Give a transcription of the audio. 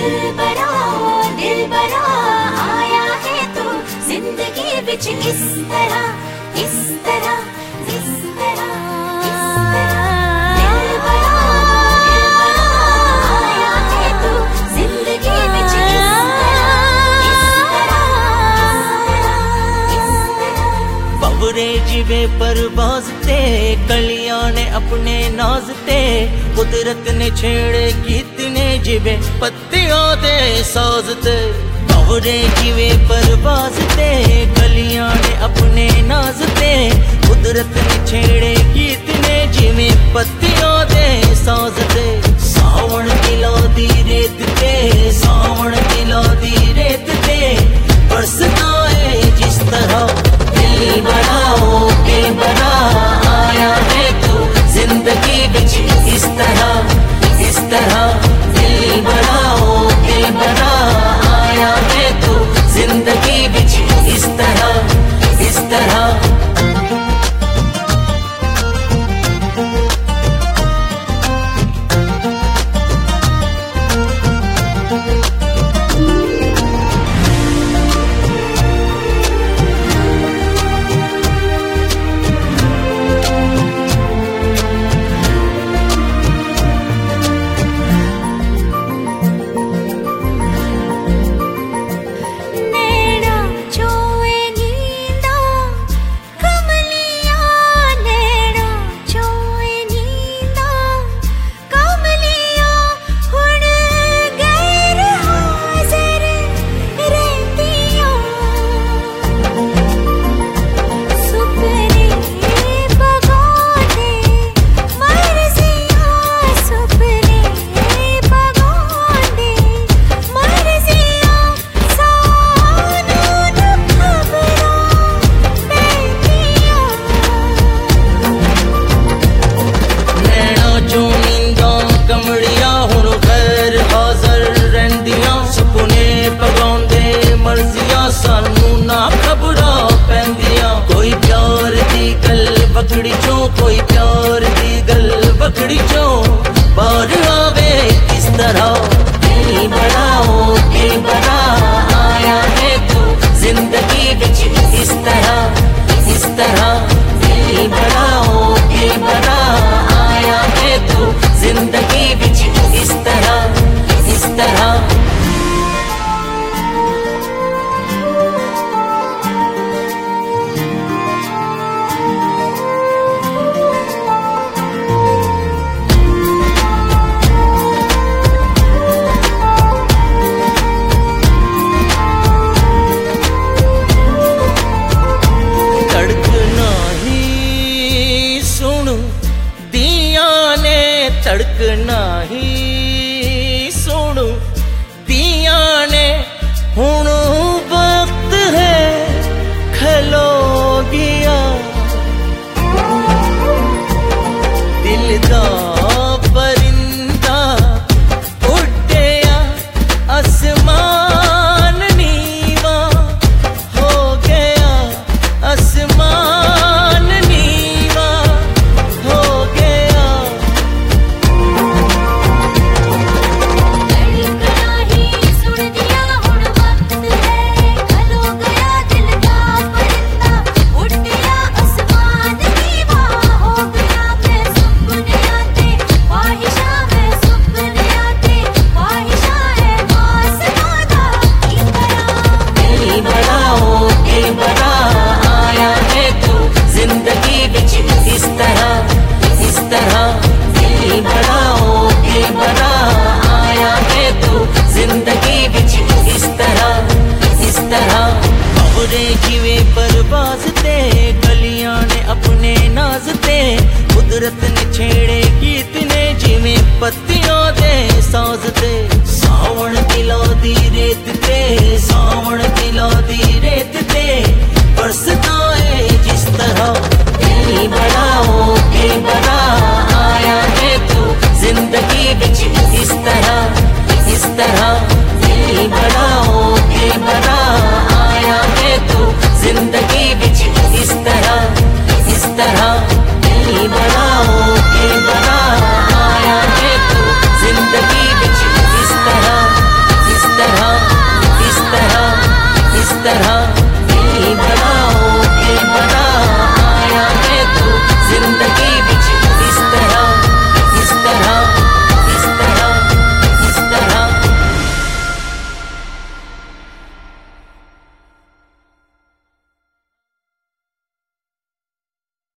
दिल बरा आया है तू जिंदगी विच इस तरह इस तरह इस तरह इस तरह। दिल बरा आया है तू जिंदगी विच इस तरह। बवरे जिवे परवाज़ ते कलियां ने अपने नाज ते कुदरत ने छेड़े गीत ने जिवे पत्तियों दे साज ते। बवरे जिवे परवाज़ ते कलियां ने अपने नाज ते कुदरत ने छेड़े गीत ने जिवे पत्तियों दे साज ते। सावण दिलों दी रेत ते सावण दिलों दी रेत ते बरसता है जिस तरह। दिल बनाओ के बना आया है तू जिंदगी बिच इस तरह इस तरह। दिल बनाओ के बना आया है तू जिंदगी बिच इस तरह इस तरह। कोई प्यार दी गल बखड़ी चो बार आवे किस तरह। दिल बनाओ के बना आया है तू जिंदगी बिच इस तरह इस तरह। दिल बनाओ के बना आया है तू जिंदगी बिच इस तरह इस तरह। तड़कना ही सुनू दिया ने हुण वक्त है खलो गया। दिल दा परिंदा उड़या आसमान नीवा हो गया आसमान नीवा हो गया। जिवे परवाज़ ते गलियां ने अपने नाज ते कुदरत ने छेड़े गीत ने जिवे पत्तियों दे साज ते। सावण दिलों दी रेत ते सावण दिलों दी रेत ते बरसता है जिस तरह। दिल बनाओ के बना आया है तू जिंदगी बिच इस तरह इस तरह।